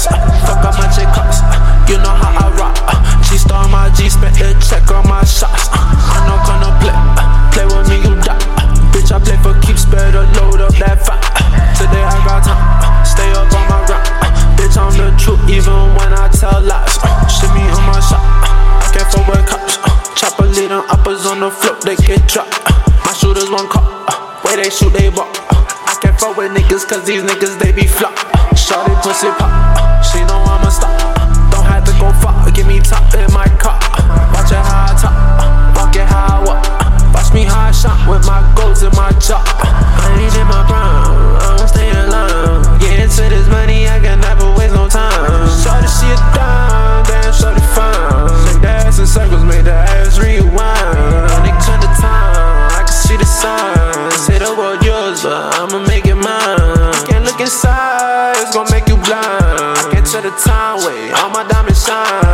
Fuck how much it costs. You know how I rock. G-Star my G, spent the check on my shots. I'm not gonna play with me, you die. Bitch, I play for keeps, better load up that fat. Today I got time, stay up on my grind. Bitch, I'm the truth, even when I tell lies. Shimmy on my shot, I can't fuck with cops. Chopper lead them uppers on the floor, they get dropped. My shooters one cop, way they shoot, they walk. I can't fuck with niggas, cause these niggas, they be flop. Shorty pussy pop, she know I'ma stop. Don't have to go far, give me top in my car. Watch it how I top, walk it how I walk. Watch me how I shot with my goals in my jaw. I ain't in my prime, I'm staying alive. Get into this money, I can never waste no time. Shorty, she a dime, damn shorty fine. Shake the ass in circles, make the ass rewind. Nigga turn the time, I can see the signs. Say the world yours, but I'ma make it mine. Can't look inside, it's gon' make you blind. I can't tell the time, wait, all my diamonds shine.